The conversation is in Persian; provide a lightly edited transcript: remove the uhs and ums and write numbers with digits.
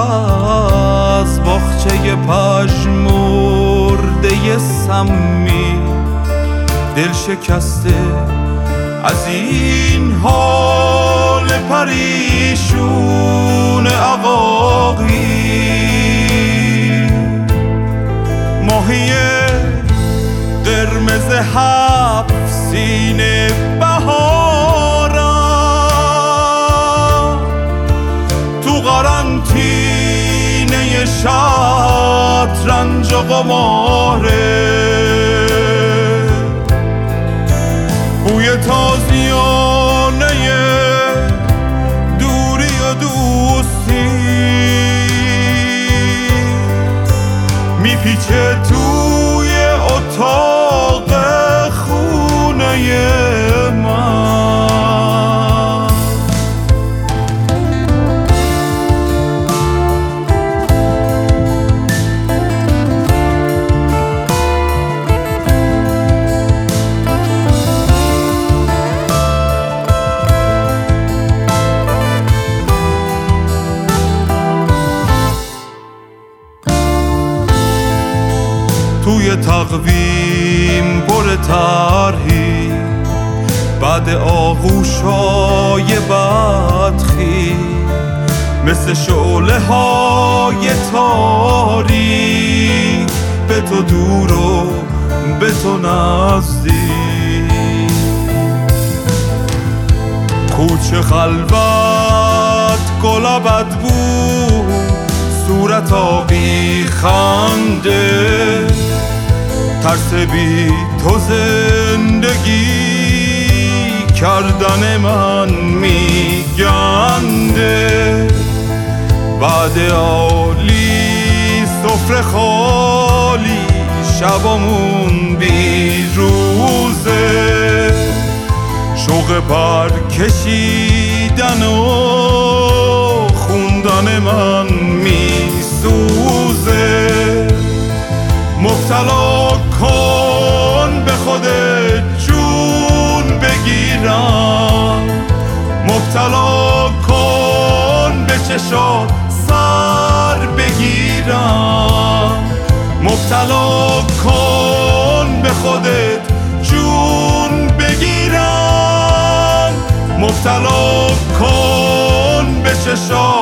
از باغچه پژمرده سمی دل شکسته از این حال پریشون عواقی. ماهی قرمز هفت سینه بهارم تو قرنطینه شطرنج و قماره. بوی تازیانه دوری و دوستی میپیچه توی اتاق خونه من. توی تقویم پر طرحی بعد آغوشای بدخی مثل شعله های تاریک به تو دور و به تو نزدیک. کوچه خلوت گلا بدبو صورت آبی خنده ترس بی تو زندگی کردن من میگنده. بعد عالی سفره خالی شبامون بی روزه شوق پر کشیدن و خوندن من میسوزه. مبتلا کن به خودت جون بگیرم، مبتلا کن به چشات سر بگیرم، مبتلا کن به خودت جون بگیرم، مبتلا کن به چشات